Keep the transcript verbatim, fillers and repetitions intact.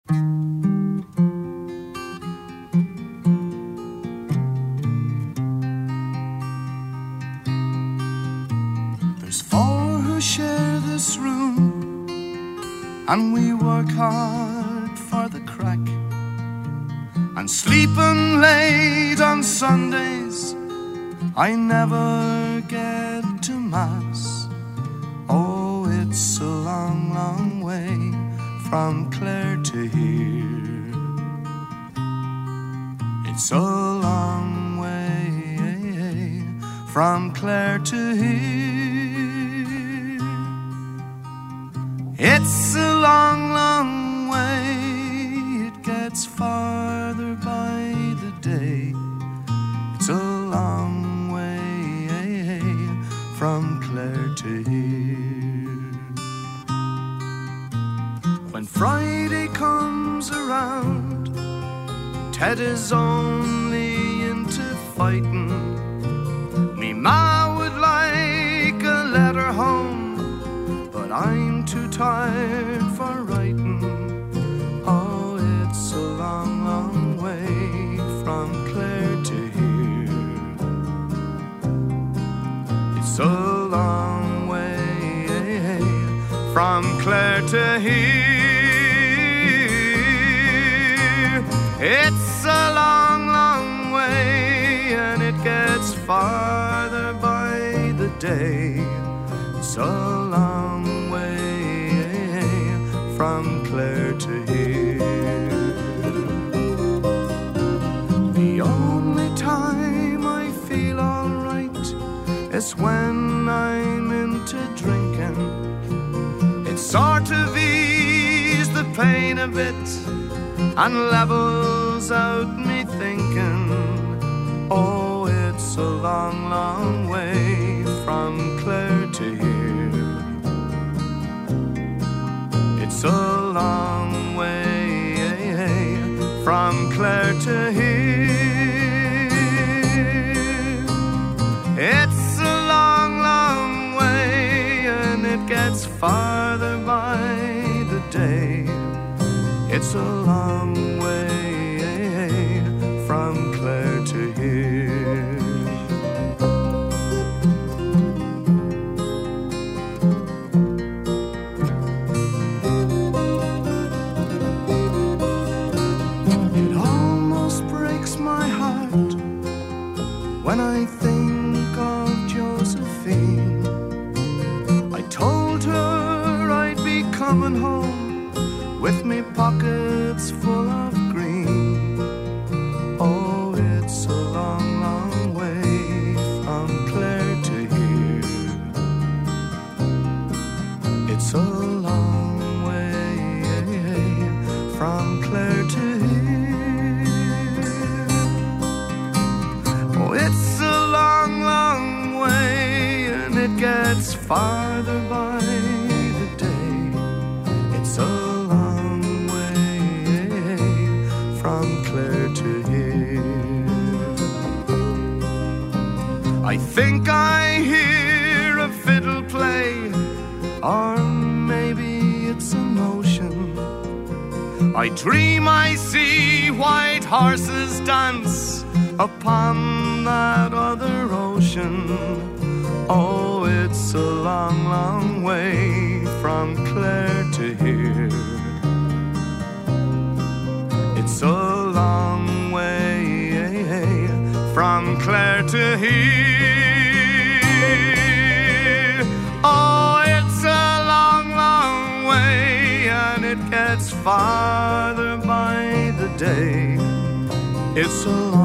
There's four who share this room, and we work hard for the crack, and sleeping late on Sundays, I never get to Mass. Oh, it's a long, long way from Clare to here. It's a long way from Clare to here. It's a long, long way. It gets farther by the day. It's a long way from Clare to here. When Friday comes around, Ted is only into fighting. Me ma would like a letter home, but I'm too tired for writing. Oh, it's a long, long way from Clare to here. It's a long way from Clare to here. It's a long, long way, and it gets farther by the day. It's a long way from Clare to here. The only time I feel alright is when I'm into drinking. It sort of eases the pain a bit and levels out me thinking. Oh, it's a long, long way from Clare to here. It's a long way from Clare to here. It's a long, long way, and it gets farther by the day. It's a long way from Clare to here. It almost breaks my heart when I think of Josephine. I told her I'd be coming home with me pockets full of green. Oh, it's a long, long way from Clare to here. It's a long way from Clare to here. Oh, it's a long, long way, and it gets farther by the day. It's a from Clare to here. I think I hear a fiddle play, or maybe it's emotion. I dream I see white horses dance upon that other ocean. Oh, it's a long, long way from Clare to here. It's a long way from Clare to here. Oh, it's a long, long way, and it gets farther by the day. It's a long